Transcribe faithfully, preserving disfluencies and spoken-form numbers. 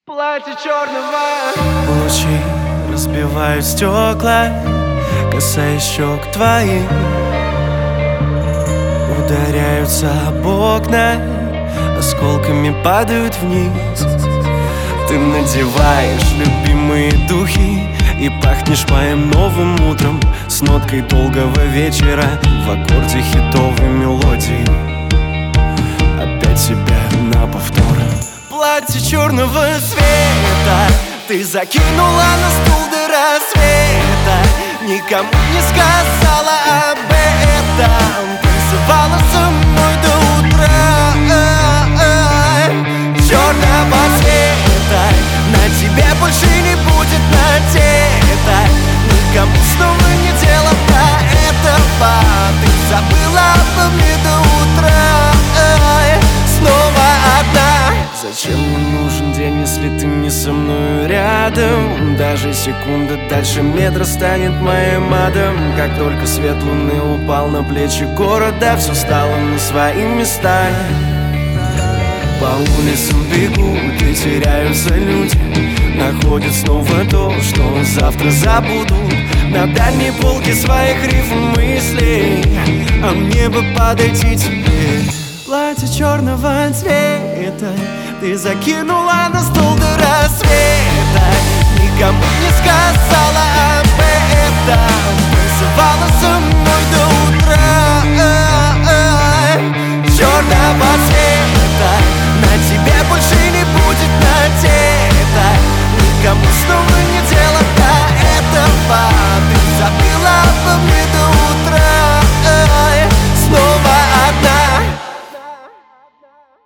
Платье черного. Лучи разбивают стекла, касаясь щек твоих, ударяются об окна, осколками падают вниз. Ты надеваешь любимые духи и пахнешь моим новым утром, с ноткой долгого вечера в аккорде хитовой мелодии. Опять себя на повтор. Платье черного цвета ты закинула на стул до рассвета, никому не сказала об этом, танцевала со мной до утра. Черного цвета на тебе больше не будет надета, никому снова не дело про этого. Ты забыла обо мне до утра, снова одна. Зачем мне нужен день, если ты не со мной рядом? Даже секунда дальше метра станет моим адом. Как только свет луны упал на плечи города, все стало на свои места. По улицам бегут и теряются люди, находят снова то, что завтра забудут. На дальней полке своих рифм мыслей, а мне бы подойти теперь. Платье черного цвета ты закинула на стол до рассвета, никому не сказала об этом, танцевала со мной до утра. Черного